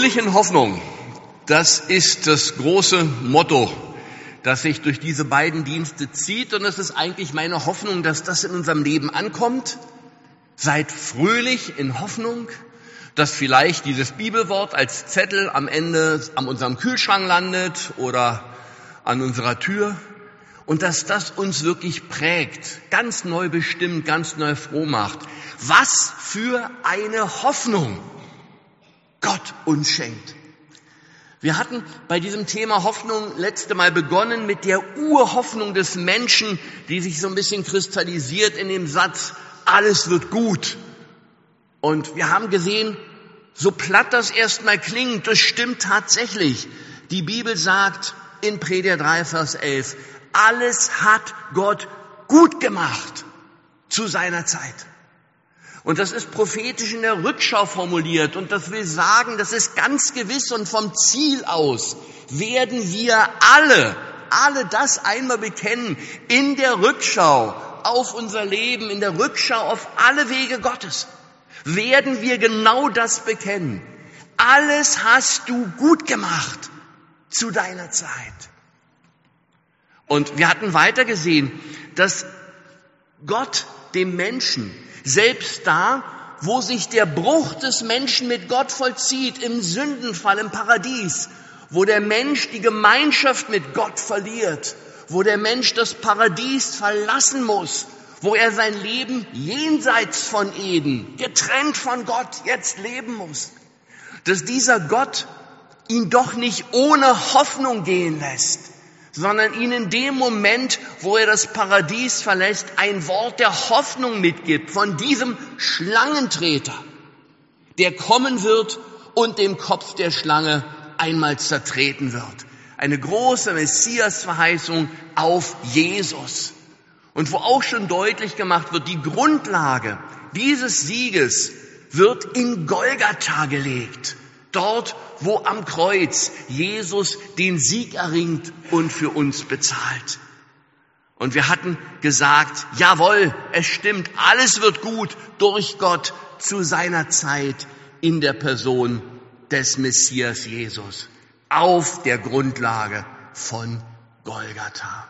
Fröhlich in Hoffnung, das ist das große Motto, das sich durch diese beiden Dienste zieht. Und es ist eigentlich meine Hoffnung, dass das in unserem Leben ankommt. Seid fröhlich in Hoffnung, dass vielleicht dieses Bibelwort als Zettel am Ende an unserem Kühlschrank landet oder an unserer Tür. Und dass das uns wirklich prägt, ganz neu bestimmt, ganz neu froh macht. Was für eine Hoffnung Gott uns schenkt. Wir hatten bei diesem Thema Hoffnung letzte Mal begonnen mit der Urhoffnung des Menschen, die sich so ein bisschen kristallisiert in dem Satz, alles wird gut. Und wir haben gesehen, so platt das erstmal klingt, das stimmt tatsächlich. Die Bibel sagt in Prediger 3, Vers 11, alles hat Gott gut gemacht zu seiner Zeit. Und das ist prophetisch in der Rückschau formuliert. Und das will sagen, das ist ganz gewiss und vom Ziel aus werden wir alle das einmal bekennen in der Rückschau auf unser Leben, in der Rückschau auf alle Wege Gottes. Werden wir genau das bekennen. Alles hast du gut gemacht zu deiner Zeit. Und wir hatten weiter gesehen, dass Gott dem Menschen, selbst da, wo sich der Bruch des Menschen mit Gott vollzieht, im Sündenfall, im Paradies, wo der Mensch die Gemeinschaft mit Gott verliert, wo der Mensch das Paradies verlassen muss, wo er sein Leben jenseits von Eden, getrennt von Gott, jetzt leben muss, dass dieser Gott ihn doch nicht ohne Hoffnung gehen lässt, sondern ihn in dem Moment, wo er das Paradies verlässt, ein Wort der Hoffnung mitgibt von diesem Schlangentreter, der kommen wird und den Kopf der Schlange einmal zertreten wird. Eine große Messias-Verheißung auf Jesus. Und wo auch schon deutlich gemacht wird, die Grundlage dieses Sieges wird in Golgatha gelegt. Dort, wo am Kreuz Jesus den Sieg erringt und für uns bezahlt. Und wir hatten gesagt, jawohl, es stimmt, alles wird gut durch Gott zu seiner Zeit in der Person des Messias Jesus. Auf der Grundlage von Golgatha.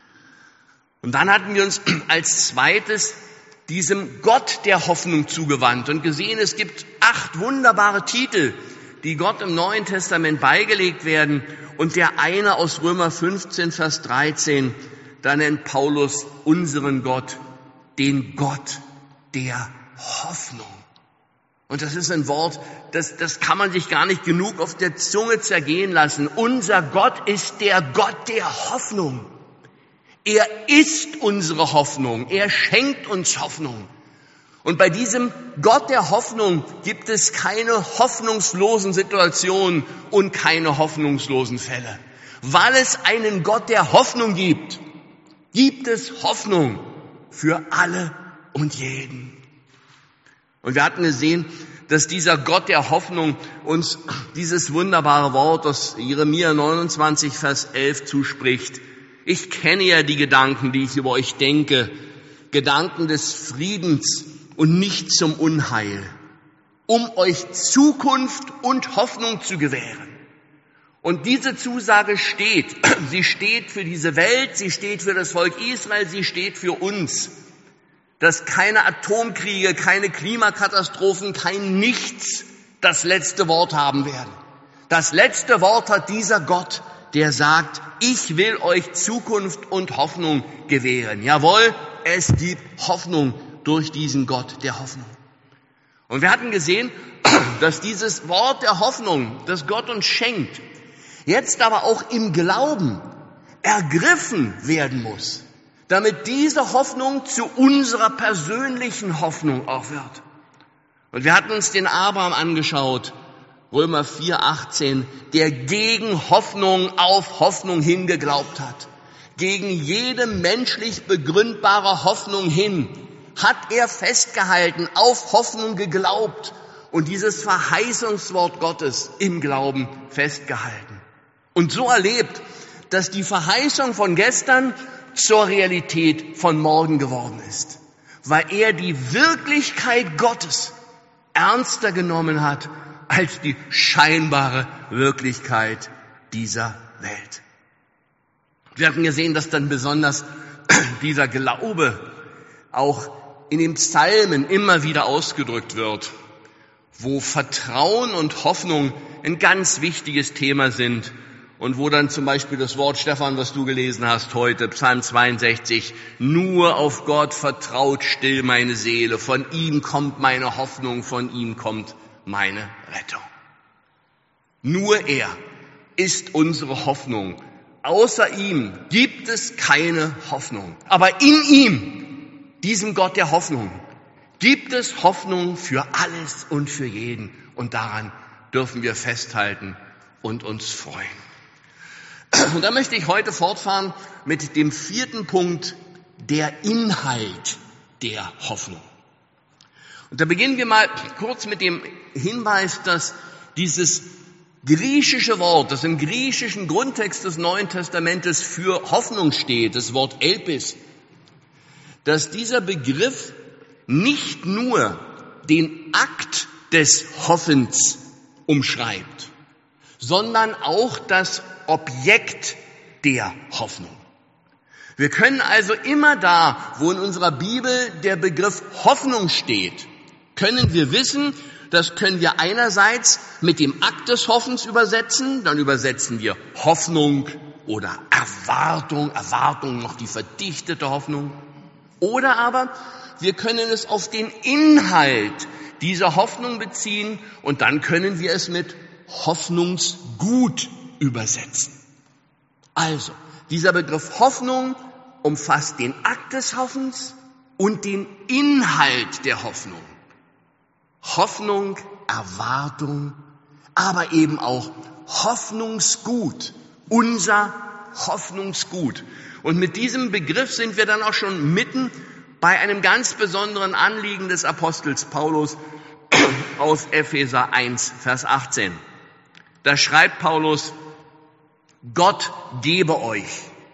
Und dann hatten wir uns als zweites diesem Gott der Hoffnung zugewandt und gesehen, es gibt 8 wunderbare Titel, die Gott im Neuen Testament beigelegt werden. Und der eine aus Römer 15, Vers 13, da nennt Paulus unseren Gott, den Gott der Hoffnung. Und das ist ein Wort, das kann man sich gar nicht genug auf der Zunge zergehen lassen. Unser Gott ist der Gott der Hoffnung. Er ist unsere Hoffnung. Er schenkt uns Hoffnung. Und bei diesem Gott der Hoffnung gibt es keine hoffnungslosen Situationen und keine hoffnungslosen Fälle. Weil es einen Gott der Hoffnung gibt, gibt es Hoffnung für alle und jeden. Und wir hatten gesehen, dass dieser Gott der Hoffnung uns dieses wunderbare Wort aus Jeremia 29, Vers 11 zuspricht. Ich kenne ja die Gedanken, die ich über euch denke, Gedanken des Friedens und nicht zum Unheil, um euch Zukunft und Hoffnung zu gewähren. Und diese Zusage steht. Sie steht für diese Welt, sie steht für das Volk Israel, sie steht für uns. Dass keine Atomkriege, keine Klimakatastrophen, kein Nichts das letzte Wort haben werden. Das letzte Wort hat dieser Gott, der sagt, ich will euch Zukunft und Hoffnung gewähren. Jawohl, es gibt Hoffnung durch diesen Gott der Hoffnung. Und wir hatten gesehen, dass dieses Wort der Hoffnung, das Gott uns schenkt, jetzt aber auch im Glauben ergriffen werden muss, damit diese Hoffnung zu unserer persönlichen Hoffnung auch wird. Und wir hatten uns den Abraham angeschaut, Römer 4, 18, der gegen Hoffnung auf Hoffnung hin geglaubt hat. Gegen jede menschlich begründbare Hoffnung hin hat er festgehalten, auf Hoffnung geglaubt und dieses Verheißungswort Gottes im Glauben festgehalten. Und so erlebt, dass die Verheißung von gestern zur Realität von morgen geworden ist, weil er die Wirklichkeit Gottes ernster genommen hat als die scheinbare Wirklichkeit dieser Welt. Wir hatten gesehen, dass dann besonders dieser Glaube auch in den Psalmen immer wieder ausgedrückt wird, wo Vertrauen und Hoffnung ein ganz wichtiges Thema sind und wo dann zum Beispiel das Wort, Stefan, was du gelesen hast heute, Psalm 62, nur auf Gott vertraut still meine Seele, von ihm kommt meine Hoffnung, von ihm kommt meine Rettung. Nur er ist unsere Hoffnung. Außer ihm gibt es keine Hoffnung. Aber in ihm, diesem Gott der Hoffnung, gibt es Hoffnung für alles und für jeden. Und daran dürfen wir festhalten und uns freuen. Und da möchte ich heute fortfahren mit dem 4. Punkt, der Inhalt der Hoffnung. Und da beginnen wir mal kurz mit dem Hinweis, dass dieses griechische Wort, das im griechischen Grundtext des Neuen Testamentes für Hoffnung steht, das Wort Elpis, dass dieser Begriff nicht nur den Akt des Hoffens umschreibt, sondern auch das Objekt der Hoffnung. Wir können also immer da, wo in unserer Bibel der Begriff Hoffnung steht, können wir wissen, das können wir einerseits mit dem Akt des Hoffens übersetzen, dann übersetzen wir Hoffnung oder Erwartung noch die verdichtete Hoffnung. Oder aber wir können es auf den Inhalt dieser Hoffnung beziehen und dann können wir es mit Hoffnungsgut übersetzen. Also, dieser Begriff Hoffnung umfasst den Akt des Hoffens und den Inhalt der Hoffnung. Hoffnung, Erwartung, aber eben auch Hoffnungsgut, unser Hoffnungsgut. Und mit diesem Begriff sind wir dann auch schon mitten bei einem ganz besonderen Anliegen des Apostels Paulus aus Epheser 1, Vers 18. Da schreibt Paulus: Gott gebe euch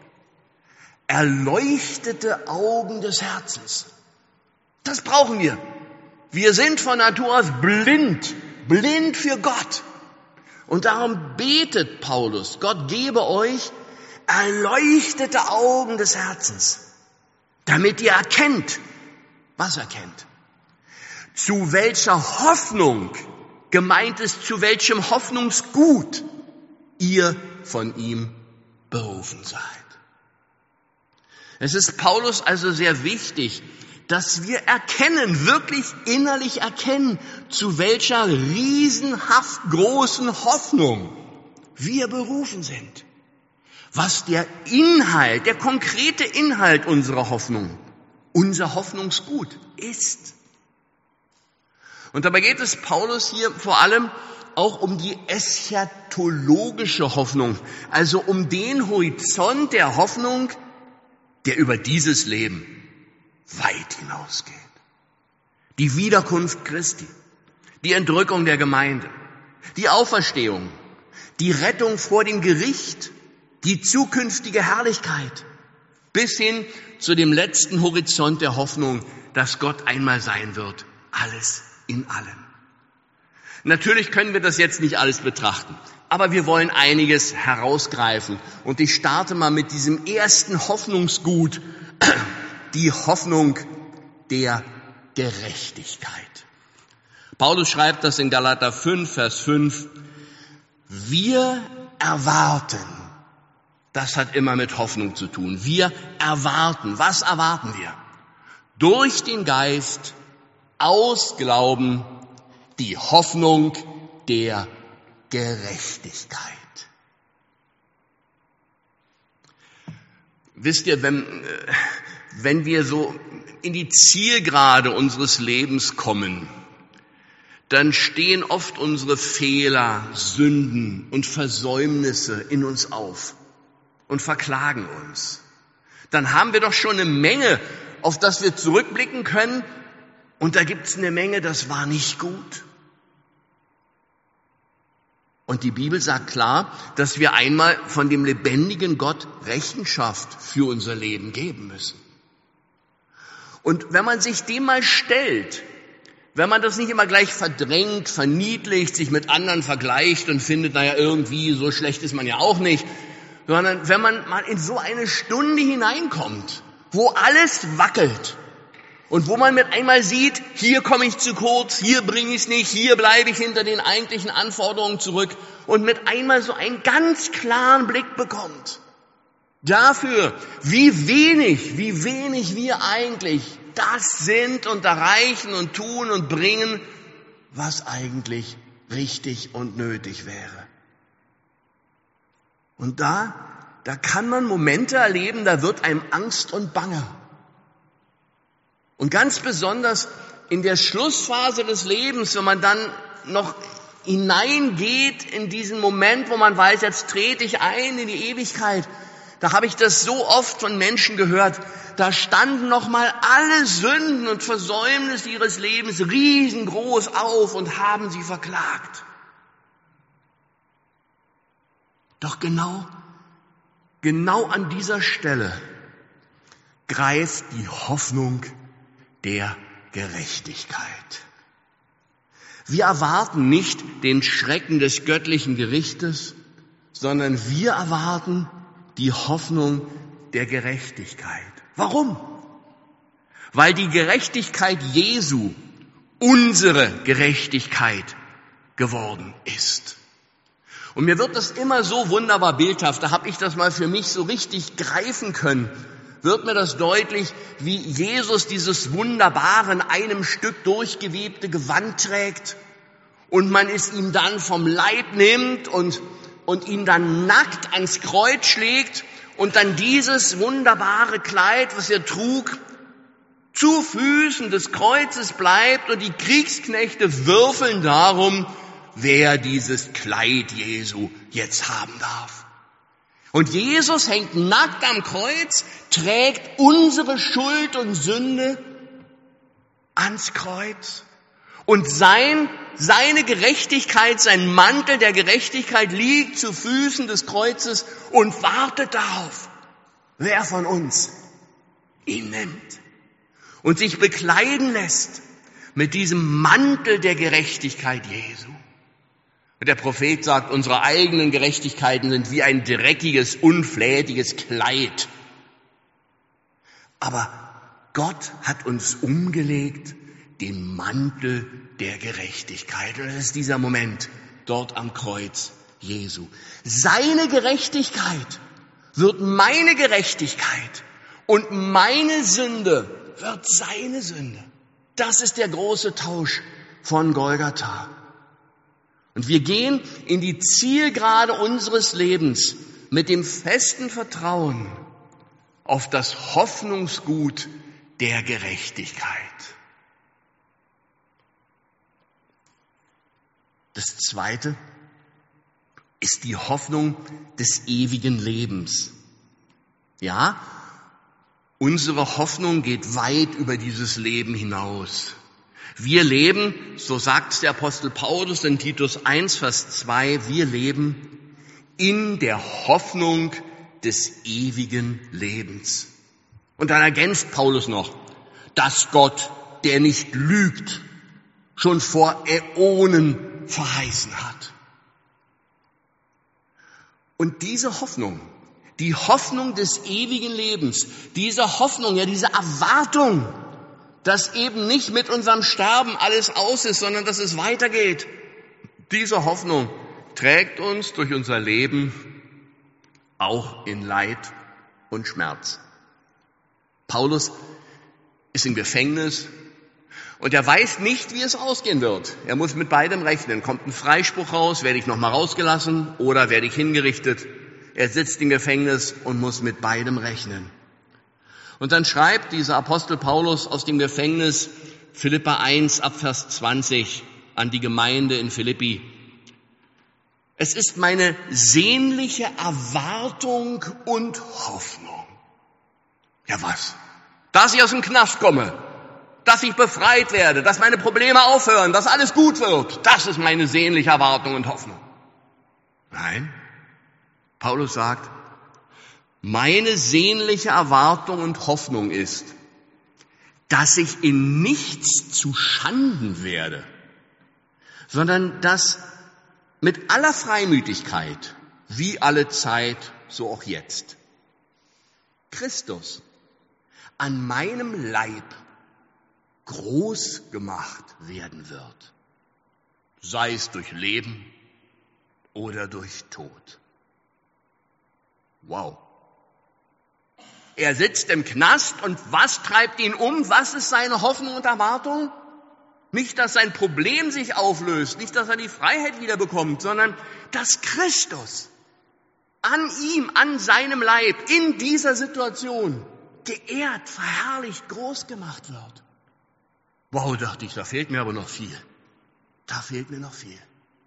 erleuchtete Augen des Herzens. Das brauchen wir. Wir sind von Natur aus blind für Gott. Und darum betet Paulus: Gott gebe euch erleuchtete Augen des Herzens, damit ihr erkennt, was erkennt. Zu welcher Hoffnung gemeint ist, zu welchem Hoffnungsgut ihr von ihm berufen seid. Es ist Paulus also sehr wichtig, dass wir erkennen, wirklich innerlich erkennen, zu welcher riesenhaft großen Hoffnung wir berufen sind. Was der Inhalt, der konkrete Inhalt unserer Hoffnung, unser Hoffnungsgut ist. Und dabei geht es Paulus hier vor allem auch um die eschatologische Hoffnung, also um den Horizont der Hoffnung, der über dieses Leben weit hinausgeht. Die Wiederkunft Christi, die Entrückung der Gemeinde, die Auferstehung, die Rettung vor dem Gericht, die zukünftige Herrlichkeit, bis hin zu dem letzten Horizont der Hoffnung, dass Gott einmal sein wird, alles in allem. Natürlich können wir das jetzt nicht alles betrachten, aber wir wollen einiges herausgreifen. Und ich starte mal mit diesem ersten Hoffnungsgut, die Hoffnung der Gerechtigkeit. Paulus schreibt das in Galater 5, Vers 5. Wir erwarten, das hat immer mit Hoffnung zu tun. Wir erwarten. Was erwarten wir? Durch den Geist aus Glauben die Hoffnung der Gerechtigkeit. Wisst ihr, wenn wir so in die Zielgerade unseres Lebens kommen, dann stehen oft unsere Fehler, Sünden und Versäumnisse in uns auf und verklagen uns. Dann haben wir doch schon eine Menge, auf das wir zurückblicken können, und da gibt's eine Menge, das war nicht gut. Und die Bibel sagt klar, dass wir einmal von dem lebendigen Gott Rechenschaft für unser Leben geben müssen. Und wenn man sich dem mal stellt, wenn man das nicht immer gleich verdrängt, verniedlicht, sich mit anderen vergleicht und findet, naja, irgendwie so schlecht ist man ja auch nicht, sondern wenn man mal in so eine Stunde hineinkommt, wo alles wackelt und wo man mit einmal sieht, hier komme ich zu kurz, hier bringe ich es nicht, hier bleibe ich hinter den eigentlichen Anforderungen zurück und mit einmal so einen ganz klaren Blick bekommt dafür, wie wenig wir eigentlich das sind und erreichen und tun und bringen, was eigentlich richtig und nötig wäre. Und da kann man Momente erleben, da wird einem Angst und Bange. Und ganz besonders in der Schlussphase des Lebens, wenn man dann noch hineingeht in diesen Moment, wo man weiß, jetzt trete ich ein in die Ewigkeit, da habe ich das so oft von Menschen gehört, da standen nochmal alle Sünden und Versäumnisse ihres Lebens riesengroß auf und haben sie verklagt. Doch genau an dieser Stelle greift die Hoffnung der Gerechtigkeit. Wir erwarten nicht den Schrecken des göttlichen Gerichtes, sondern wir erwarten die Hoffnung der Gerechtigkeit. Warum? Weil die Gerechtigkeit Jesu unsere Gerechtigkeit geworden ist. Und mir wird das immer so wunderbar bildhaft, da habe ich das mal für mich so richtig greifen können, wird mir das deutlich, wie Jesus dieses wunderbare, in einem Stück durchgewebte Gewand trägt und man es ihm dann vom Leib nimmt und ihn dann nackt ans Kreuz schlägt und dann dieses wunderbare Kleid, was er trug, zu Füßen des Kreuzes bleibt und die Kriegsknechte würfeln darum, wer dieses Kleid Jesu jetzt haben darf. Und Jesus hängt nackt am Kreuz, trägt unsere Schuld und Sünde ans Kreuz. Und seine Gerechtigkeit, sein Mantel der Gerechtigkeit liegt zu Füßen des Kreuzes und wartet darauf, wer von uns ihn nimmt und sich bekleiden lässt mit diesem Mantel der Gerechtigkeit Jesu. Und der Prophet sagt, unsere eigenen Gerechtigkeiten sind wie ein dreckiges, unflätiges Kleid. Aber Gott hat uns umgelegt den Mantel der Gerechtigkeit. Und das ist dieser Moment dort am Kreuz Jesu. Seine Gerechtigkeit wird meine Gerechtigkeit und meine Sünde wird seine Sünde. Das ist der große Tausch von Golgatha. Und wir gehen in die Zielgerade unseres Lebens mit dem festen Vertrauen auf das Hoffnungsgut der Gerechtigkeit. Das Zweite ist die Hoffnung des ewigen Lebens. Ja, unsere Hoffnung geht weit über dieses Leben hinaus. Wir leben, so sagt der Apostel Paulus in Titus 1, Vers 2, wir leben in der Hoffnung des ewigen Lebens. Und dann ergänzt Paulus noch, dass Gott, der nicht lügt, schon vor Äonen verheißen hat. Und diese Hoffnung, die Hoffnung des ewigen Lebens, diese Hoffnung, ja diese Erwartung, dass eben nicht mit unserem Sterben alles aus ist, sondern dass es weitergeht. Diese Hoffnung trägt uns durch unser Leben auch in Leid und Schmerz. Paulus ist im Gefängnis und er weiß nicht, wie es ausgehen wird. Er muss mit beidem rechnen. Kommt ein Freispruch raus, werde ich nochmal rausgelassen oder werde ich hingerichtet? Er sitzt im Gefängnis und muss mit beidem rechnen. Und dann schreibt dieser Apostel Paulus aus dem Gefängnis Philipper 1 ab Vers 20 an die Gemeinde in Philippi. Es ist meine sehnliche Erwartung und Hoffnung. Ja was? Dass ich aus dem Knast komme, dass ich befreit werde, dass meine Probleme aufhören, dass alles gut wird. Das ist meine sehnliche Erwartung und Hoffnung. Nein, Paulus sagt, meine sehnliche Erwartung und Hoffnung ist, dass ich in nichts zu Schanden werde, sondern dass mit aller Freimütigkeit, wie alle Zeit, so auch jetzt, Christus an meinem Leib groß gemacht werden wird, sei es durch Leben oder durch Tod. Wow. Er sitzt im Knast und was treibt ihn um? Was ist seine Hoffnung und Erwartung? Nicht, dass sein Problem sich auflöst, nicht, dass er die Freiheit wiederbekommt, sondern dass Christus an ihm, an seinem Leib, in dieser Situation geehrt, verherrlicht, groß gemacht wird. Wow, dachte ich, da fehlt mir aber noch viel. Da fehlt mir noch viel.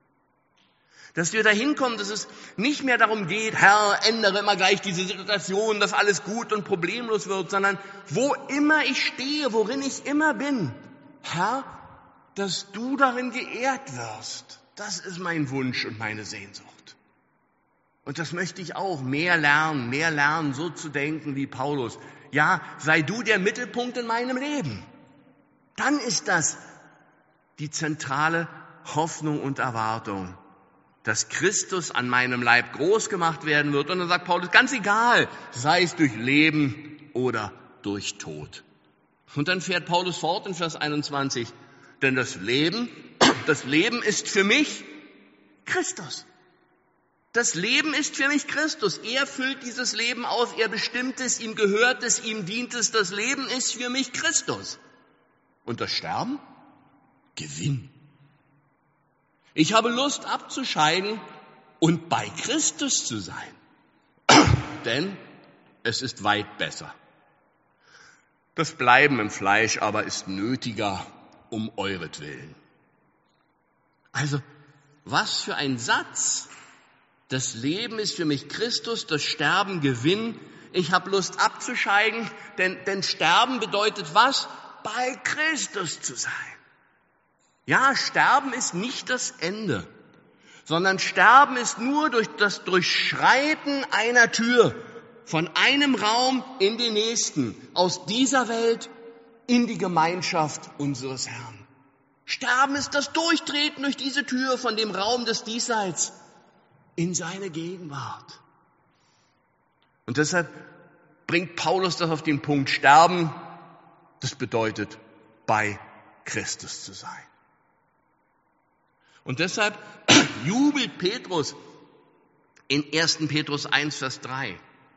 Dass wir dahin kommen, dass es nicht mehr darum geht, Herr, ändere immer gleich diese Situation, dass alles gut und problemlos wird, sondern wo immer ich stehe, worin ich immer bin, Herr, dass du darin geehrt wirst. Das ist mein Wunsch und meine Sehnsucht. Und das möchte ich auch mehr lernen, so zu denken wie Paulus. Ja, sei du der Mittelpunkt in meinem Leben. Dann ist das die zentrale Hoffnung und Erwartung, dass Christus an meinem Leib groß gemacht werden wird. Und dann sagt Paulus, ganz egal, sei es durch Leben oder durch Tod. Und dann fährt Paulus fort in Vers 21, denn das Leben ist für mich Christus. Das Leben ist für mich Christus. Er füllt dieses Leben aus, er bestimmt es, ihm gehört es, ihm dient es. Das Leben ist für mich Christus. Und das Sterben? Gewinn. Ich habe Lust abzuscheiden und bei Christus zu sein. Denn es ist weit besser. Das Bleiben im Fleisch aber ist nötiger um euretwillen. Also, was für ein Satz. Das Leben ist für mich Christus, das Sterben Gewinn. Ich habe Lust abzuscheiden, denn Sterben bedeutet was? Bei Christus zu sein. Ja, Sterben ist nicht das Ende, sondern Sterben ist nur durch das Durchschreiten einer Tür, von einem Raum in den nächsten, aus dieser Welt in die Gemeinschaft unseres Herrn. Sterben ist das Durchtreten durch diese Tür von dem Raum des Diesseits in seine Gegenwart. Und deshalb bringt Paulus das auf den Punkt, Sterben, das bedeutet, bei Christus zu sein. Und deshalb jubelt Petrus in 1. Petrus 1, Vers 3.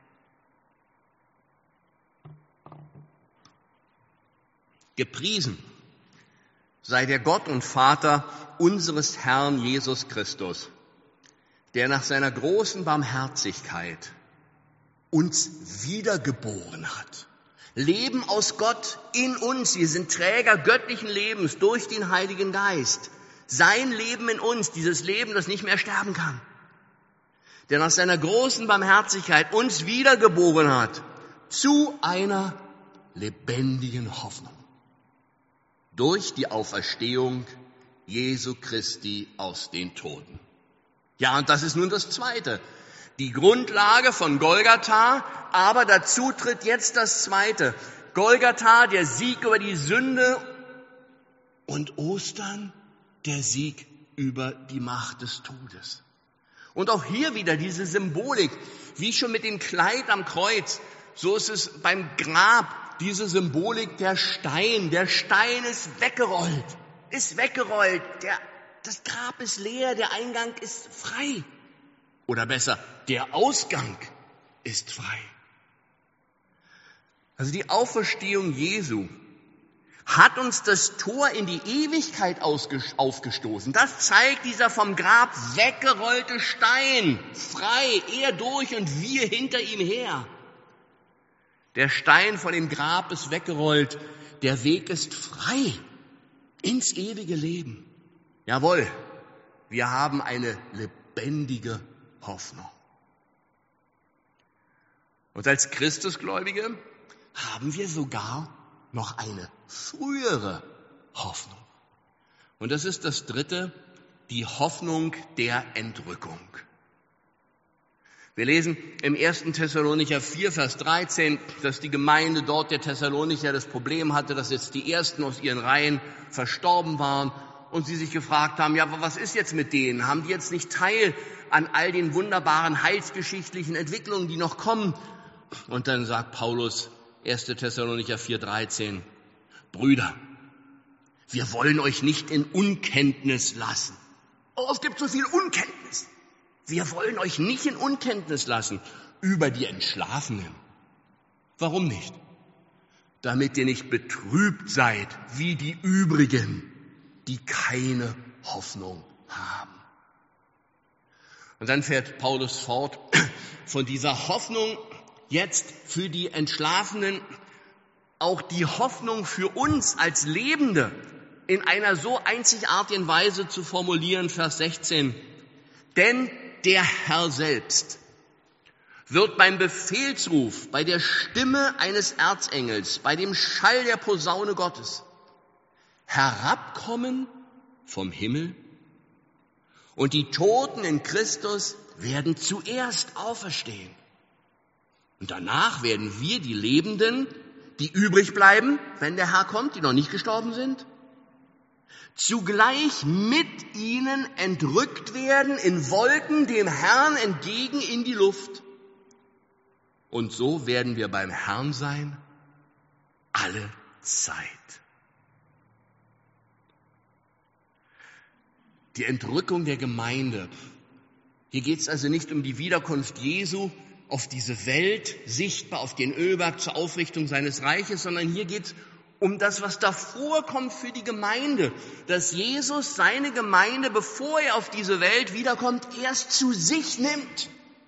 Gepriesen sei der Gott und Vater unseres Herrn Jesus Christus, der nach seiner großen Barmherzigkeit uns wiedergeboren hat. Leben aus Gott in uns. Wir sind Träger göttlichen Lebens durch den Heiligen Geist. Sein Leben in uns, dieses Leben, das nicht mehr sterben kann. Der nach seiner großen Barmherzigkeit uns wiedergeboren hat zu einer lebendigen Hoffnung. Durch die Auferstehung Jesu Christi aus den Toten. Ja, und das ist nun das Zweite. Die Grundlage von Golgatha, aber dazu tritt jetzt das Zweite. Golgatha, der Sieg über die Sünde, und Ostern, der Sieg über die Macht des Todes. Und auch hier wieder diese Symbolik, wie schon mit dem Kleid am Kreuz, so ist es beim Grab, diese Symbolik der Stein. Der Stein ist weggerollt, das Grab ist leer, der Eingang ist frei. Oder besser, der Ausgang ist frei. Also die Auferstehung Jesu hat uns das Tor in die Ewigkeit aufgestoßen. Das zeigt dieser vom Grab weggerollte Stein. Frei, er durch und wir hinter ihm her. Der Stein von dem Grab ist weggerollt. Der Weg ist frei ins ewige Leben. Jawohl, wir haben eine lebendige Hoffnung. Und als Christusgläubige haben wir sogar noch eine frühere Hoffnung. Und das ist das Dritte, die Hoffnung der Entrückung. Wir lesen im 1. Thessalonicher 4, Vers 13, dass die Gemeinde dort der Thessalonicher das Problem hatte, dass jetzt die Ersten aus ihren Reihen verstorben waren und sie sich gefragt haben, ja, aber was ist jetzt mit denen? Haben die jetzt nicht Teil an all den wunderbaren heilsgeschichtlichen Entwicklungen, die noch kommen? Und dann sagt Paulus, 1. Thessalonicher 4, 13, Brüder, wir wollen euch nicht in Unkenntnis lassen. Oh, es gibt so viel Unkenntnis. Wir wollen euch nicht in Unkenntnis lassen über die Entschlafenen. Warum nicht? Damit ihr nicht betrübt seid wie die übrigen, die keine Hoffnung haben. Und dann fährt Paulus fort, von dieser Hoffnung jetzt für die Entschlafenen auch die Hoffnung für uns als Lebende in einer so einzigartigen Weise zu formulieren, Vers 16. Denn der Herr selbst wird beim Befehlsruf, bei der Stimme eines Erzengels, bei dem Schall der Posaune Gottes herabkommen vom Himmel und die Toten in Christus werden zuerst auferstehen. Und danach werden wir, die Lebenden, die übrig bleiben, wenn der Herr kommt, die noch nicht gestorben sind, zugleich mit ihnen entrückt werden in Wolken dem Herrn entgegen in die Luft. Und so werden wir beim Herrn sein, alle Zeit. Die Entrückung der Gemeinde. Hier geht es also nicht um die Wiederkunft Jesu auf diese Welt, sichtbar auf den Ölberg zur Aufrichtung seines Reiches, sondern hier geht es um das, was davor kommt für die Gemeinde, dass Jesus seine Gemeinde, bevor er auf diese Welt wiederkommt, erst zu sich nimmt,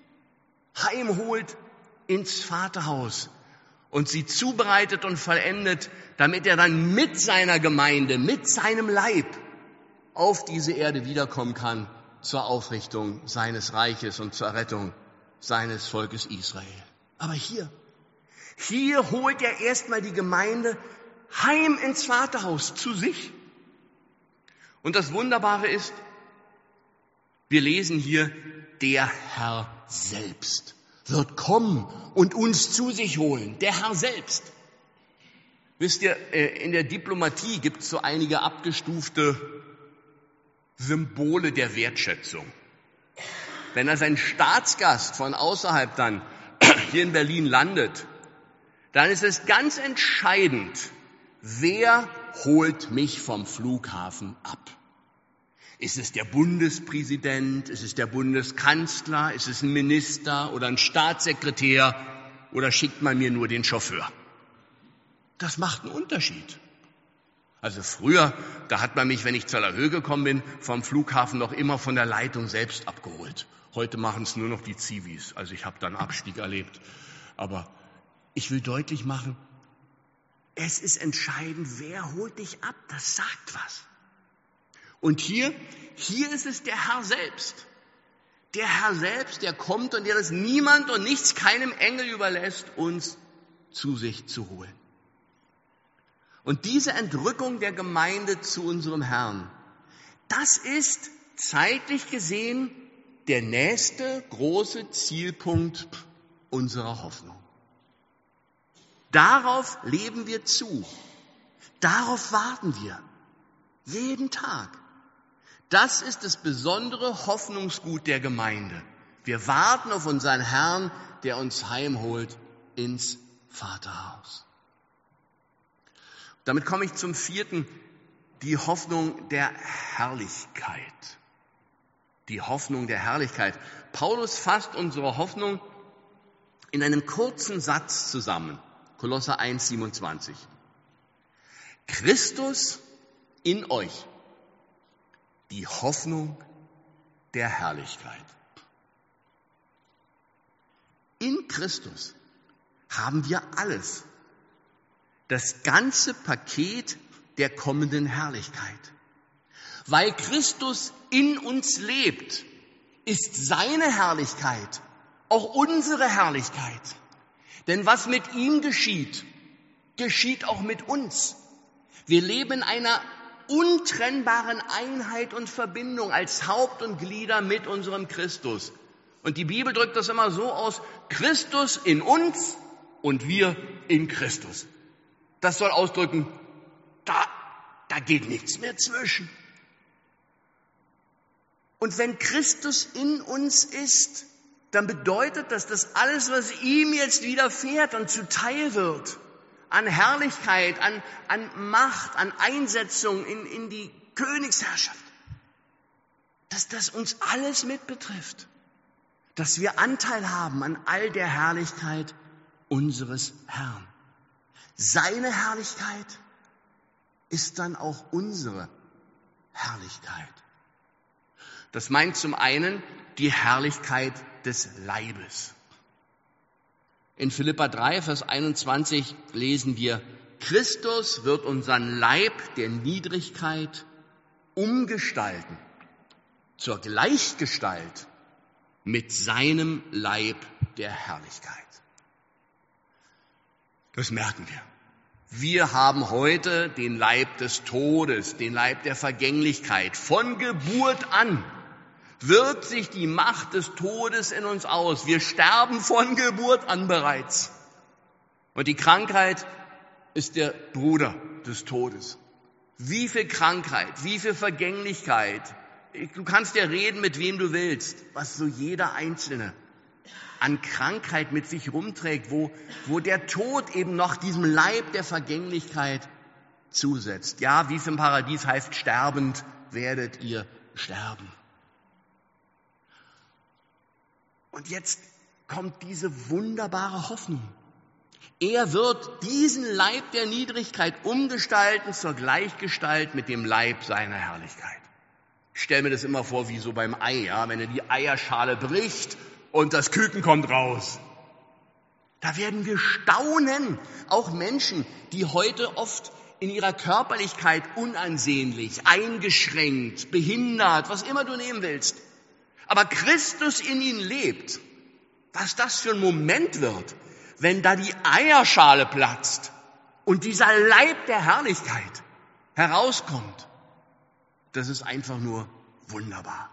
heimholt ins Vaterhaus und sie zubereitet und vollendet, damit er dann mit seiner Gemeinde, mit seinem Leib auf diese Erde wiederkommen kann zur Aufrichtung seines Reiches und zur Rettung seines Volkes Israel. Aber hier holt er erstmal die Gemeinde heim ins Vaterhaus zu sich. Und das Wunderbare ist, wir lesen hier, der Herr selbst wird kommen und uns zu sich holen. Der Herr selbst. Wisst ihr, in der Diplomatie gibt es so einige abgestufte Symbole der Wertschätzung. Wenn also ein Staatsgast von außerhalb dann hier in Berlin landet, dann ist es ganz entscheidend, wer holt mich vom Flughafen ab? Ist es der Bundespräsident? Ist es der Bundeskanzler? Ist es ein Minister oder ein Staatssekretär? Oder schickt man mir nur den Chauffeur? Das macht einen Unterschied. Also früher, da hat man mich, wenn ich zur Höhe gekommen bin, vom Flughafen noch immer von der Leitung selbst abgeholt. Heute machen es nur noch die Zivis. Also ich habe da einen Abstieg erlebt. Aber ich will deutlich machen, es ist entscheidend, wer holt dich ab. Das sagt was. Und hier ist es der Herr selbst. Der Herr selbst, der kommt und der das niemand und nichts keinem Engel überlässt, uns zu sich zu holen. Und diese Entrückung der Gemeinde zu unserem Herrn, das ist zeitlich gesehen der nächste große Zielpunkt unserer Hoffnung. Darauf leben wir zu. Darauf warten wir. Jeden Tag. Das ist das besondere Hoffnungsgut der Gemeinde. Wir warten auf unseren Herrn, der uns heimholt ins Vaterhaus. Damit komme ich zum vierten, die Hoffnung der Herrlichkeit. Die Hoffnung der Herrlichkeit. Paulus fasst unsere Hoffnung in einem kurzen Satz zusammen. Kolosser 1, 27. Christus in euch, die Hoffnung der Herrlichkeit. In Christus haben wir alles. Das ganze Paket der kommenden Herrlichkeit. Weil Christus in uns lebt, ist seine Herrlichkeit auch unsere Herrlichkeit. Denn was mit ihm geschieht, geschieht auch mit uns. Wir leben in einer untrennbaren Einheit und Verbindung als Haupt und Glieder mit unserem Christus. Und die Bibel drückt das immer so aus: Christus in uns und wir in Christus. Das soll ausdrücken, da geht nichts mehr zwischen. Und wenn Christus in uns ist, dann bedeutet das, dass alles, was ihm jetzt widerfährt und zuteil wird, an Herrlichkeit, an Macht, an Einsetzung in die Königsherrschaft, dass das uns alles mit betrifft, dass wir Anteil haben an all der Herrlichkeit unseres Herrn. Seine Herrlichkeit ist dann auch unsere Herrlichkeit. Das meint zum einen die Herrlichkeit des Leibes. In Philipper 3, Vers 21 lesen wir: Christus wird unseren Leib der Niedrigkeit umgestalten zur Gleichgestalt mit seinem Leib der Herrlichkeit. Das merken wir. Wir haben heute den Leib des Todes, den Leib der Vergänglichkeit. Von Geburt an wirkt sich die Macht des Todes in uns aus. Wir sterben von Geburt an bereits. Und die Krankheit ist der Bruder des Todes. Wie viel Krankheit, wie viel Vergänglichkeit. Du kannst ja reden, mit wem du willst, was so jeder Einzelne an Krankheit mit sich rumträgt, wo der Tod eben noch diesem Leib der Vergänglichkeit zusetzt. Ja, wie es im Paradies heißt, sterbend werdet ihr sterben. Und jetzt kommt diese wunderbare Hoffnung. Er wird diesen Leib der Niedrigkeit umgestalten zur Gleichgestalt mit dem Leib seiner Herrlichkeit. Ich stelle mir das immer vor wie so beim Ei, ja, wenn er die Eierschale bricht und das Küken kommt raus. Da werden wir staunen. Auch Menschen, die heute oft in ihrer Körperlichkeit unansehnlich, eingeschränkt, behindert, was immer du nehmen willst, aber Christus in ihnen lebt, was das für ein Moment wird, wenn da die Eierschale platzt und dieser Leib der Herrlichkeit herauskommt. Das ist einfach nur wunderbar.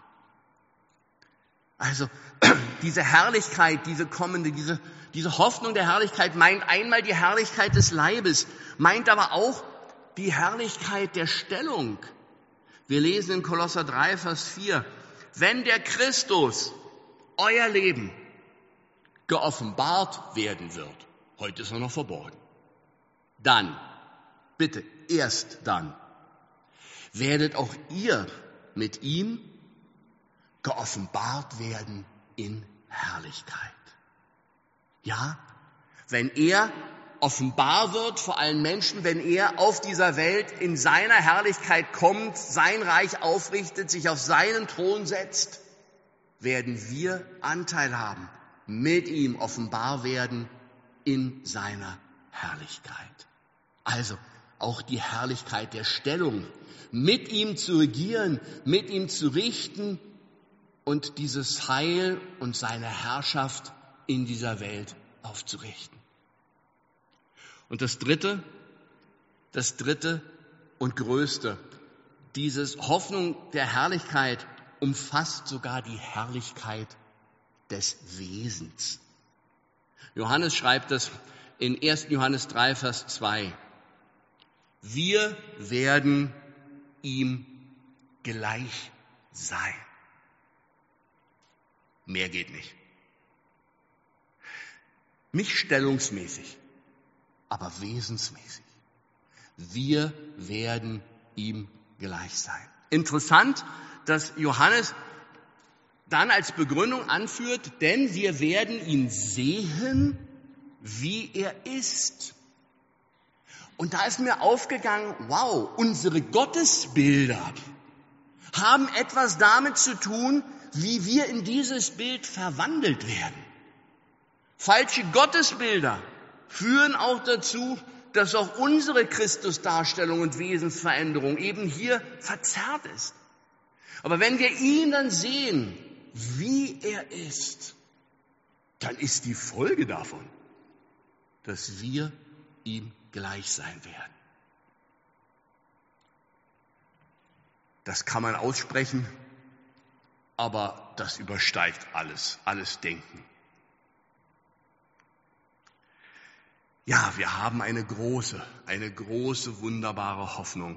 Also diese Herrlichkeit, diese kommende, diese Hoffnung der Herrlichkeit meint einmal die Herrlichkeit des Leibes, meint aber auch die Herrlichkeit der Stellung. Wir lesen in Kolosser 3, Vers 4, wenn der Christus, euer Leben, geoffenbart werden wird, heute ist er noch verborgen, dann, bitte, erst dann, werdet auch ihr mit ihm geoffenbart werden in Herrlichkeit. Ja, wenn er offenbar wird vor allen Menschen, wenn er auf dieser Welt in seiner Herrlichkeit kommt, sein Reich aufrichtet, sich auf seinen Thron setzt, werden wir Anteil haben, mit ihm offenbar werden in seiner Herrlichkeit. Also auch die Herrlichkeit der Stellung, mit ihm zu regieren, mit ihm zu richten und dieses Heil und seine Herrschaft in dieser Welt aufzurichten. Und das dritte und größte, diese Hoffnung der Herrlichkeit umfasst sogar die Herrlichkeit des Wesens. Johannes schreibt das in 1. Johannes 3, Vers 2. Wir werden ihm gleich sein. Mehr geht nicht. Nicht stellungsmäßig, aber wesensmäßig. Wir werden ihm gleich sein. Interessant, dass Johannes dann als Begründung anführt, denn wir werden ihn sehen, wie er ist. Und da ist mir aufgegangen, wow, unsere Gottesbilder haben etwas damit zu tun, wie wir in dieses Bild verwandelt werden. Falsche Gottesbilder führen auch dazu, dass auch unsere Christusdarstellung und Wesensveränderung eben hier verzerrt ist. Aber wenn wir ihn dann sehen, wie er ist, dann ist die Folge davon, dass wir ihm gleich sein werden. Das kann man aussprechen aber das übersteigt alles Denken. Ja, wir haben eine große, wunderbare Hoffnung.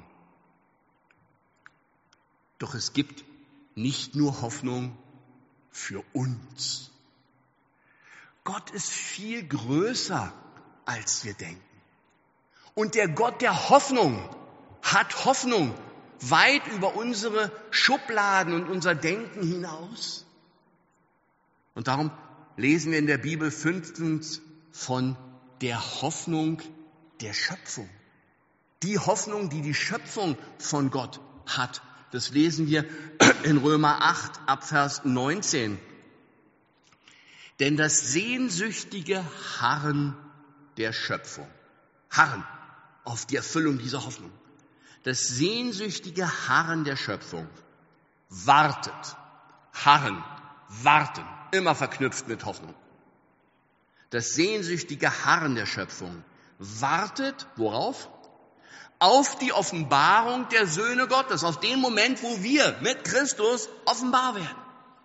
Doch es gibt nicht nur Hoffnung für uns. Gott ist viel größer, als wir denken. Und der Gott der Hoffnung hat Hoffnung weit über unsere Schubladen und unser Denken hinaus. Und darum lesen wir in der Bibel 5. von der Hoffnung der Schöpfung. Die Hoffnung, die die Schöpfung von Gott hat. Das lesen wir in Römer 8 ab Vers 19. Denn das sehnsüchtige Harren der Schöpfung, Harren auf die Erfüllung dieser Hoffnung, das sehnsüchtige Harren der Schöpfung wartet, Harren, warten, immer verknüpft mit Hoffnung. Das sehnsüchtige Harren der Schöpfung wartet, worauf? Auf die Offenbarung der Söhne Gottes, auf den Moment, wo wir mit Christus offenbar werden.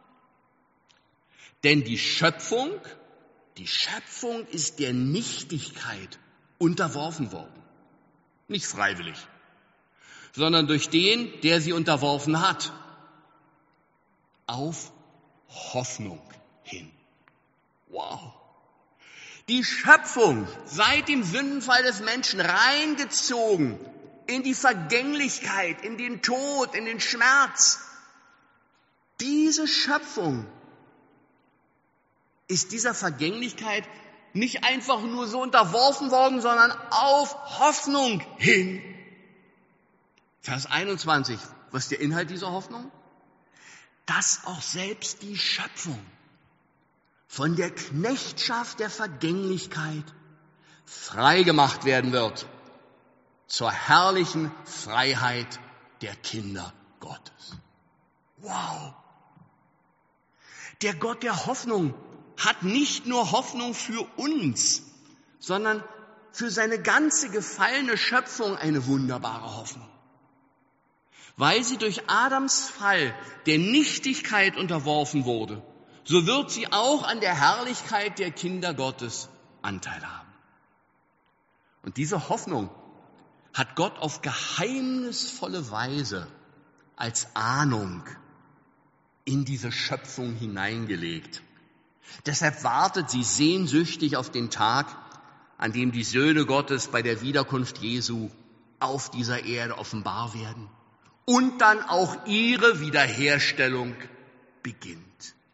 Denn die Schöpfung ist der Nichtigkeit unterworfen worden. Nicht freiwillig, sondern durch den, der sie unterworfen hat. Auf Hoffnung hin. Wow. Die Schöpfung, seit dem Sündenfall des Menschen, reingezogen in die Vergänglichkeit, in den Tod, in den Schmerz. Diese Schöpfung ist dieser Vergänglichkeit nicht einfach nur so unterworfen worden, sondern auf Hoffnung hin. Vers 21, was ist der Inhalt dieser Hoffnung? Dass auch selbst die Schöpfung von der Knechtschaft der Vergänglichkeit freigemacht werden wird zur herrlichen Freiheit der Kinder Gottes. Wow! Der Gott der Hoffnung hat nicht nur Hoffnung für uns, sondern für seine ganze gefallene Schöpfung eine wunderbare Hoffnung. Weil sie durch Adams Fall der Nichtigkeit unterworfen wurde, so wird sie auch an der Herrlichkeit der Kinder Gottes Anteil haben. Und diese Hoffnung hat Gott auf geheimnisvolle Weise als Ahnung in diese Schöpfung hineingelegt. Deshalb wartet sie sehnsüchtig auf den Tag, an dem die Söhne Gottes bei der Wiederkunft Jesu auf dieser Erde offenbar werden und dann auch ihre Wiederherstellung beginnt.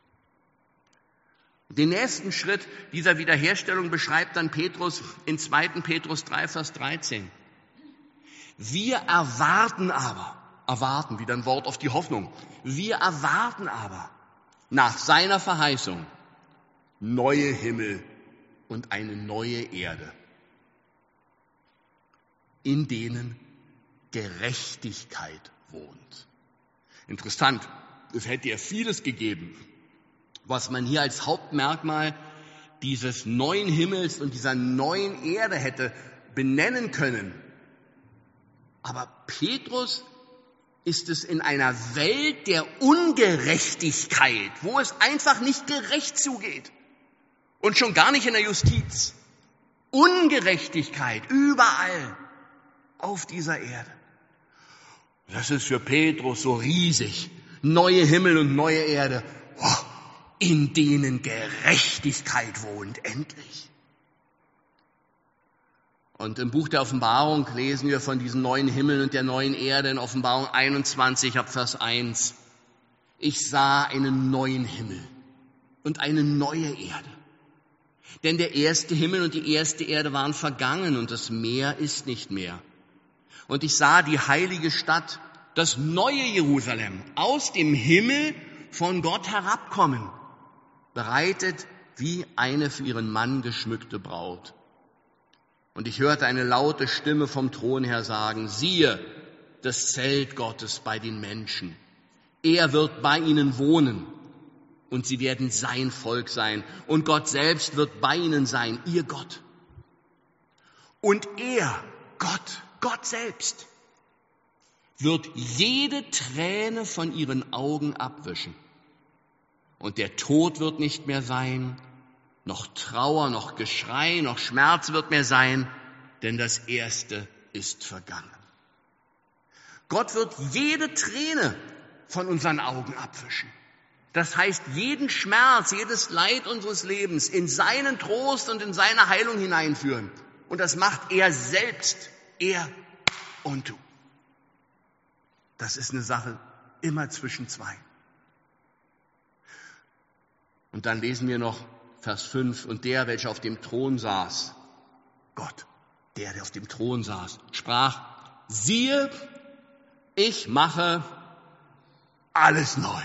Den nächsten Schritt dieser Wiederherstellung beschreibt dann Petrus in 2. Petrus 3, Vers 13. Wir erwarten, wieder ein Wort auf die Hoffnung, wir erwarten aber nach seiner Verheißung neue Himmel und eine neue Erde, in denen Gerechtigkeit wohnt. Interessant, es hätte ja vieles gegeben, was man hier als Hauptmerkmal dieses neuen Himmels und dieser neuen Erde hätte benennen können. Aber Petrus ist es in einer Welt der Ungerechtigkeit, wo es einfach nicht gerecht zugeht und schon gar nicht in der Justiz. Ungerechtigkeit überall auf dieser Erde. Das ist für Petrus so riesig. Neue Himmel und neue Erde. Oh, in denen Gerechtigkeit wohnt, endlich. Und im Buch der Offenbarung lesen wir von diesen neuen Himmeln und der neuen Erde in Offenbarung 21 ab Vers 1. Ich sah einen neuen Himmel und eine neue Erde. Denn der erste Himmel und die erste Erde waren vergangen und das Meer ist nicht mehr. Und ich sah die heilige Stadt, das neue Jerusalem, aus dem Himmel von Gott herabkommen, bereitet wie eine für ihren Mann geschmückte Braut. Und ich hörte eine laute Stimme vom Thron her sagen, siehe, das Zelt Gottes bei den Menschen. Er wird bei ihnen wohnen und sie werden sein Volk sein. Und Gott selbst wird bei ihnen sein, ihr Gott. Und er, Gott selbst, wird jede Träne von ihren Augen abwischen. Und der Tod wird nicht mehr sein, noch Trauer, noch Geschrei, noch Schmerz wird mehr sein, denn das Erste ist vergangen. Gott wird jede Träne von unseren Augen abwischen. Das heißt, jeden Schmerz, jedes Leid unseres Lebens in seinen Trost und in seine Heilung hineinführen. Und das macht er selbst, er und du. Das ist eine Sache immer zwischen zwei. Und dann lesen wir noch Vers 5, und der, welcher auf dem Thron saß, Gott, der auf dem Thron saß, sprach, siehe, ich mache alles neu.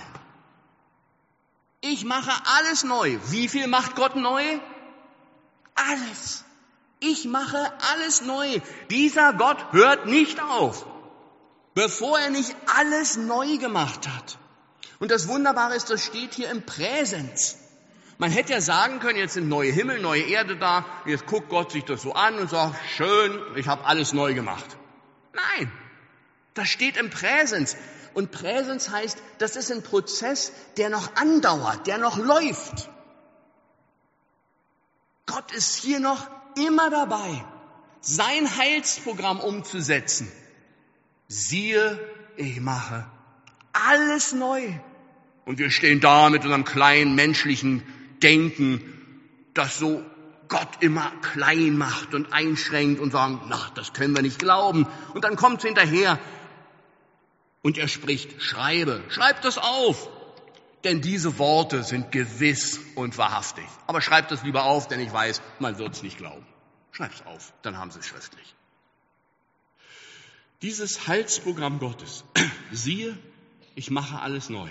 Ich mache alles neu. Wie viel macht Gott neu? Alles. Ich mache alles neu. Dieser Gott hört nicht auf, bevor er nicht alles neu gemacht hat. Und das Wunderbare ist, das steht hier im Präsens. Man hätte ja sagen können, jetzt sind neue Himmel, neue Erde da, jetzt guckt Gott sich das so an und sagt, schön, ich habe alles neu gemacht. Nein, das steht im Präsens. Und Präsens heißt, das ist ein Prozess, der noch andauert, der noch läuft. Gott ist hier noch immer dabei, sein Heilsprogramm umzusetzen. Siehe, ich mache alles neu. Und wir stehen da mit unserem kleinen menschlichen Denken, das so Gott immer klein macht und einschränkt und sagen, na, das können wir nicht glauben. Und dann kommt es hinterher und er spricht, schreib das auf, denn diese Worte sind gewiss und wahrhaftig. Aber schreibt das lieber auf, denn ich weiß, man wird es nicht glauben. Schreib's auf, dann haben Sie es schriftlich. Dieses Heilsprogramm Gottes, siehe, ich mache alles neu.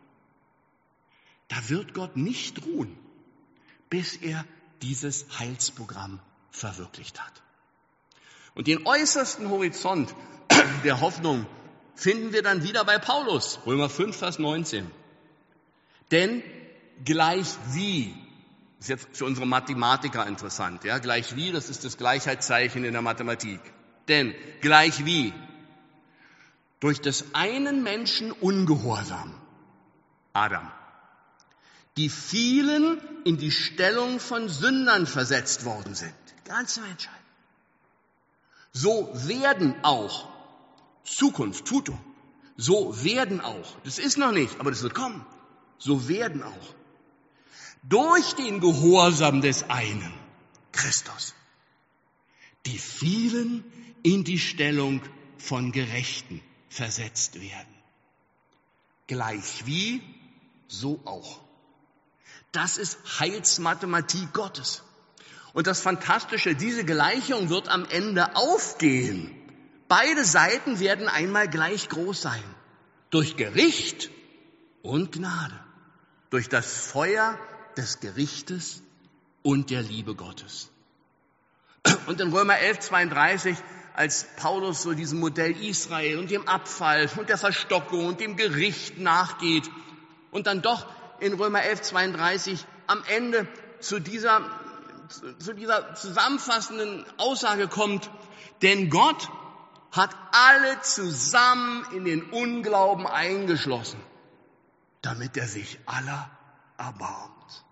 Da wird Gott nicht ruhen, bis er dieses Heilsprogramm verwirklicht hat. Und den äußersten Horizont der Hoffnung finden wir dann wieder bei Paulus, Römer 5, Vers 19. Denn gleich wie, das ist jetzt für unsere Mathematiker interessant, ja, gleich wie, das ist das Gleichheitszeichen in der Mathematik. Denn gleich wie durch des einen Menschen Ungehorsam, Adam, die vielen in die Stellung von Sündern versetzt worden sind, die ganze Menschheit, so werden auch, Zukunft, Futur, so werden auch, das ist noch nicht, aber das wird kommen, so werden auch durch den Gehorsam des einen, Christus, die vielen in die Stellung von Gerechten versetzt werden. Gleich wie, so auch. Das ist Heilsmathematik Gottes. Und das Fantastische, diese Gleichung wird am Ende aufgehen. Beide Seiten werden einmal gleich groß sein. Durch Gericht und Gnade. Durch das Feuer des Gerichtes und der Liebe Gottes. Und in Römer 11, 32, als Paulus so diesem Modell Israel und dem Abfall und der Verstockung und dem Gericht nachgeht und dann doch in Römer 11, 32 am Ende zu dieser zusammenfassenden Aussage kommt, denn Gott hat alle zusammen in den Unglauben eingeschlossen, damit er sich aller erbarmt.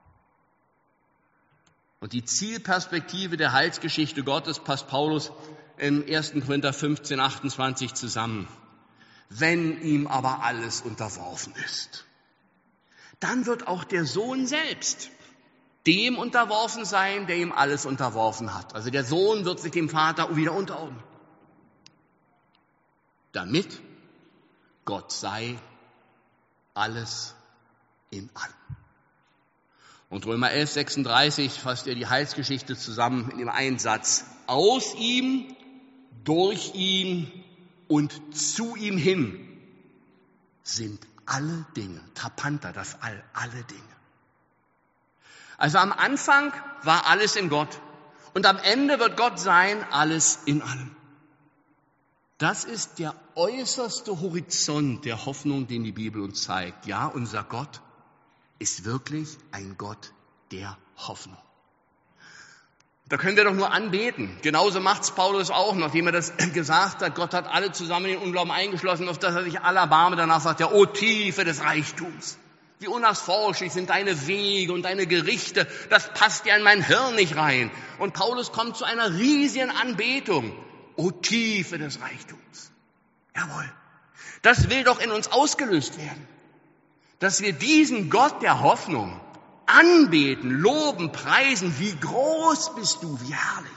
Und die Zielperspektive der Heilsgeschichte Gottes passt Paulus in 1. Korinther 15, 28 zusammen. Wenn ihm aber alles unterworfen ist, dann wird auch der Sohn selbst dem unterworfen sein, der ihm alles unterworfen hat. Also der Sohn wird sich dem Vater wieder unterordnen. Damit Gott sei alles in allem. Und Römer 11, 36 fasst er die Heilsgeschichte zusammen in dem einen Satz. Aus ihm, durch ihn und zu ihm hin sind alle Dinge, Tapanta, das All, alle Dinge. Also am Anfang war alles in Gott und am Ende wird Gott sein, alles in allem. Das ist der äußerste Horizont der Hoffnung, den die Bibel uns zeigt. Ja, unser Gott ist wirklich ein Gott der Hoffnung. Da können wir doch nur anbeten. Genauso macht's Paulus auch, nachdem er das gesagt hat. Gott hat alle zusammen in den Unglauben eingeschlossen, auf das er sich alle erbarme. Danach sagt er, o Tiefe des Reichtums. Wie unerforschlich sind deine Wege und deine Gerichte, das passt ja in mein Hirn nicht rein. Und Paulus kommt zu einer riesigen Anbetung. O Tiefe des Reichtums. Jawohl, das will doch in uns ausgelöst werden, dass wir diesen Gott der Hoffnung anbeten, loben, preisen. Wie groß bist du, wie herrlich.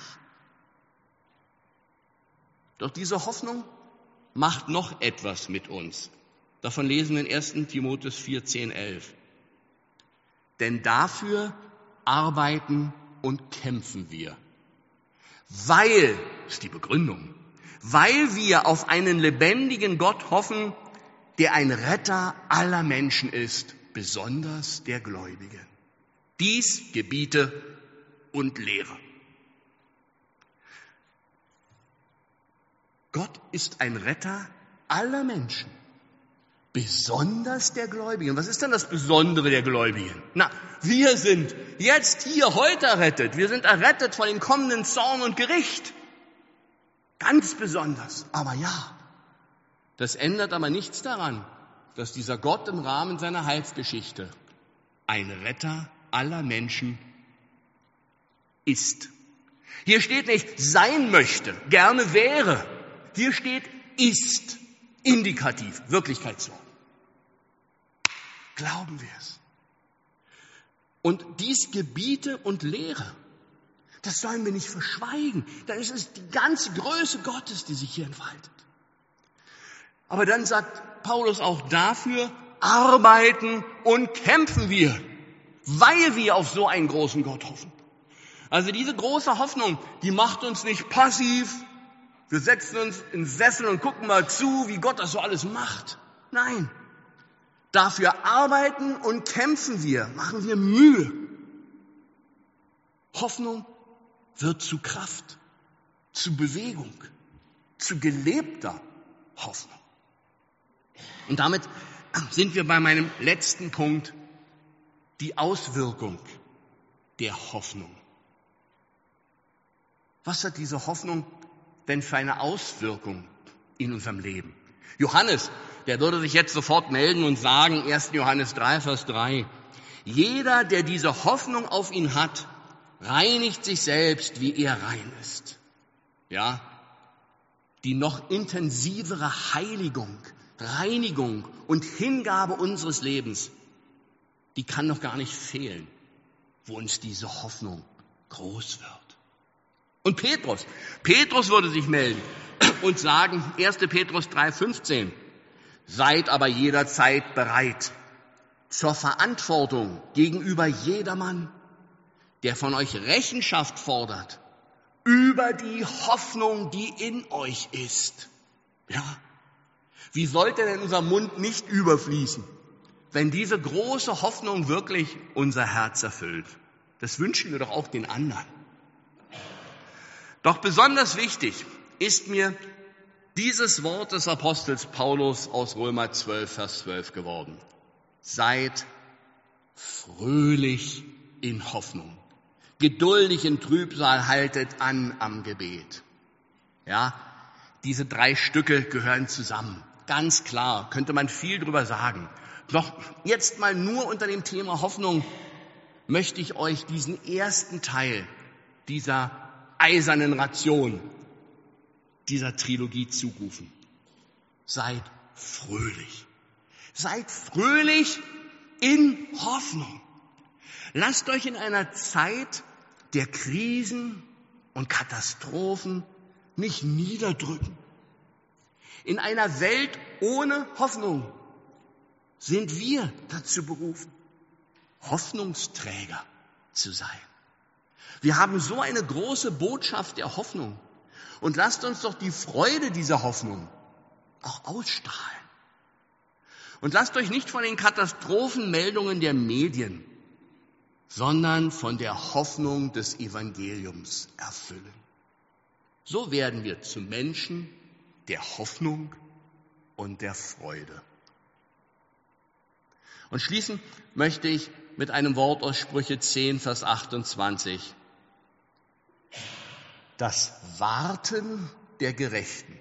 Doch diese Hoffnung macht noch etwas mit uns. Davon lesen wir in 1. Timotheus 4, 10, 11. Denn dafür arbeiten und kämpfen wir. Weil, das ist die Begründung, weil wir auf einen lebendigen Gott hoffen, der ein Retter aller Menschen ist, besonders der Gläubigen. Dies gebiete und lehre. Gott ist ein Retter aller Menschen, besonders der Gläubigen. Was ist denn das Besondere der Gläubigen? Na, wir sind jetzt hier heute errettet. Wir sind errettet von dem kommenden Zorn und Gericht. Ganz besonders. Aber ja, das ändert aber nichts daran, dass dieser Gott im Rahmen seiner Heilsgeschichte ein Retter aller Menschen ist. Hier steht nicht sein möchte, gerne wäre. Hier steht ist, indikativ, Wirklichkeitsform. Glauben wir es. Und dies gebiete und lehre. Das sollen wir nicht verschweigen. Dann ist es die ganze Größe Gottes, die sich hier entfaltet. Aber dann sagt Paulus auch dafür, arbeiten und kämpfen wir, weil wir auf so einen großen Gott hoffen. Also diese große Hoffnung, die macht uns nicht passiv. Wir setzen uns in den Sessel und gucken mal zu, wie Gott das so alles macht. Nein, dafür arbeiten und kämpfen wir, machen wir Mühe. Hoffnung wird zu Kraft, zu Bewegung, zu gelebter Hoffnung. Und damit sind wir bei meinem letzten Punkt, die Auswirkung der Hoffnung. Was hat diese Hoffnung denn für eine Auswirkung in unserem Leben? Johannes, der würde sich jetzt sofort melden und sagen, 1. Johannes 3, Vers 3, jeder, der diese Hoffnung auf ihn hat, reinigt sich selbst, wie er rein ist. Ja, die noch intensivere Heiligung, Reinigung und Hingabe unseres Lebens, die kann doch gar nicht fehlen, wo uns diese Hoffnung groß wird. Und Petrus würde sich melden und sagen, 1. Petrus 3,15, seid aber jederzeit bereit zur Verantwortung gegenüber jedermann, der von euch Rechenschaft fordert über die Hoffnung, die in euch ist. Ja, wie sollte denn unser Mund nicht überfließen, wenn diese große Hoffnung wirklich unser Herz erfüllt? Das wünschen wir doch auch den anderen. Doch besonders wichtig ist mir dieses Wort des Apostels Paulus aus Römer 12, Vers 12 geworden. Seid fröhlich in Hoffnung, geduldig in Trübsal, haltet an am Gebet. Ja, diese 3 Stücke gehören zusammen. Ganz klar, könnte man viel drüber sagen. Doch jetzt mal nur unter dem Thema Hoffnung möchte ich euch diesen ersten Teil dieser eisernen Ration, dieser Trilogie zurufen. Seid fröhlich. Seid fröhlich in Hoffnung. Lasst euch in einer Zeit der Krisen und Katastrophen nicht niederdrücken. In einer Welt ohne Hoffnung sind wir dazu berufen, Hoffnungsträger zu sein. Wir haben so eine große Botschaft der Hoffnung. Und lasst uns doch die Freude dieser Hoffnung auch ausstrahlen. Und lasst euch nicht von den Katastrophenmeldungen der Medien, sondern von der Hoffnung des Evangeliums erfüllen. So werden wir zu Menschen der Hoffnung und der Freude. Und schließen möchte ich mit einem Wort aus Sprüche 10, Vers 28. Das Warten der Gerechten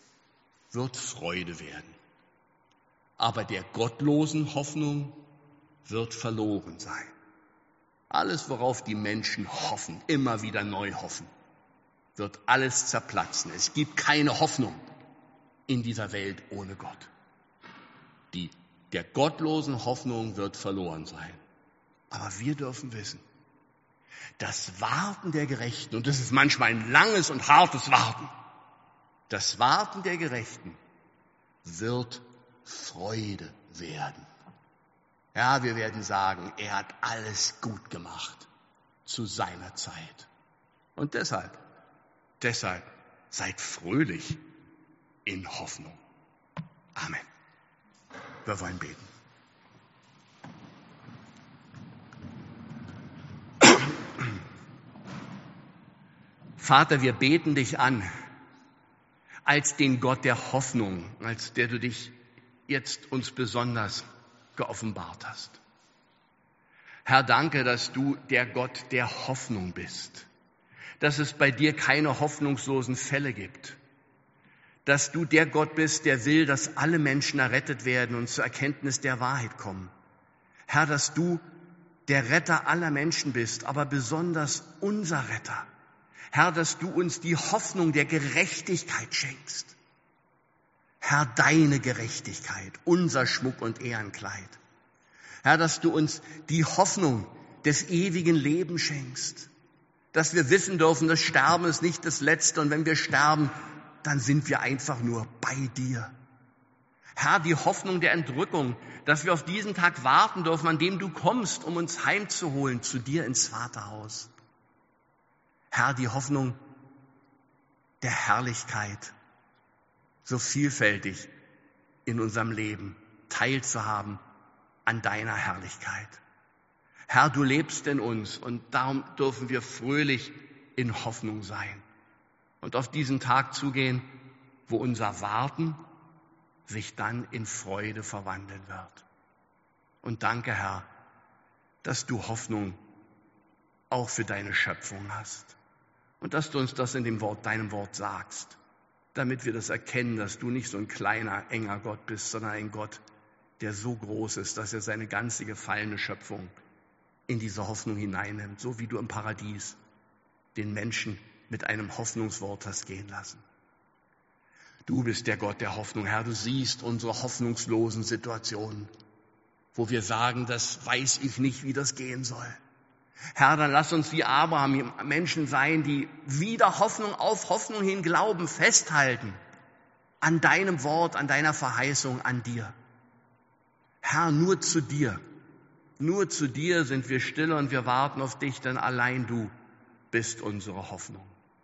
wird Freude werden, aber der gottlosen Hoffnung wird verloren sein. Alles, worauf die Menschen hoffen, immer wieder neu hoffen, wird alles zerplatzen. Es gibt keine Hoffnung in dieser Welt ohne Gott. Die der gottlosen Hoffnung wird verloren sein. Aber wir dürfen wissen, das Warten der Gerechten, und das ist manchmal ein langes und hartes Warten, das Warten der Gerechten wird Freude werden. Ja, wir werden sagen, er hat alles gut gemacht zu seiner Zeit. Und deshalb seid fröhlich in Hoffnung. Amen. Wir wollen beten. Vater, wir beten dich an als den Gott der Hoffnung, als der du dich jetzt uns besonders geoffenbart hast. Herr, danke, dass du der Gott der Hoffnung bist, dass es bei dir keine hoffnungslosen Fälle gibt, dass du der Gott bist, der will, dass alle Menschen errettet werden und zur Erkenntnis der Wahrheit kommen. Herr, dass du der Retter aller Menschen bist, aber besonders unser Retter. Herr, dass du uns die Hoffnung der Gerechtigkeit schenkst. Herr, deine Gerechtigkeit, unser Schmuck und Ehrenkleid. Herr, dass du uns die Hoffnung des ewigen Lebens schenkst. Dass wir wissen dürfen, das Sterben ist nicht das Letzte und wenn wir sterben, dann sind wir einfach nur bei dir. Herr, die Hoffnung der Entrückung, dass wir auf diesen Tag warten dürfen, an dem du kommst, um uns heimzuholen zu dir ins Vaterhaus. Herr, die Hoffnung der Herrlichkeit, so vielfältig in unserem Leben teilzuhaben an deiner Herrlichkeit. Herr, du lebst in uns und darum dürfen wir fröhlich in Hoffnung sein und auf diesen Tag zugehen, wo unser Warten sich dann in Freude verwandeln wird. Und danke, Herr, dass du Hoffnung auch für deine Schöpfung hast und dass du uns das in deinem Wort sagst, damit wir das erkennen, dass du nicht so ein kleiner, enger Gott bist, sondern ein Gott, der so groß ist, dass er seine ganze gefallene Schöpfung in diese Hoffnung hineinnimmt, so wie du im Paradies den Menschen mit einem Hoffnungswort hast gehen lassen. Du bist der Gott der Hoffnung, Herr, du siehst unsere hoffnungslosen Situationen, wo wir sagen, das weiß ich nicht, wie das gehen soll. Herr, dann lass uns wie Abraham Menschen sein, die wieder Hoffnung auf Hoffnung hin glauben, festhalten an deinem Wort, an deiner Verheißung, an dir. Herr, nur zu dir sind wir still und wir warten auf dich, denn allein du bist unsere Hoffnung.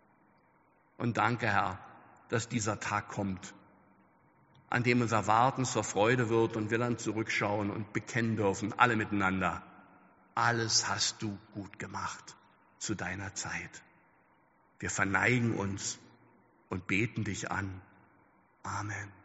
Und danke, Herr, dass dieser Tag kommt, an dem unser Warten zur Freude wird und wir dann zurückschauen und bekennen dürfen, alle miteinander, alles hast du gut gemacht zu deiner Zeit. Wir verneigen uns und beten dich an. Amen.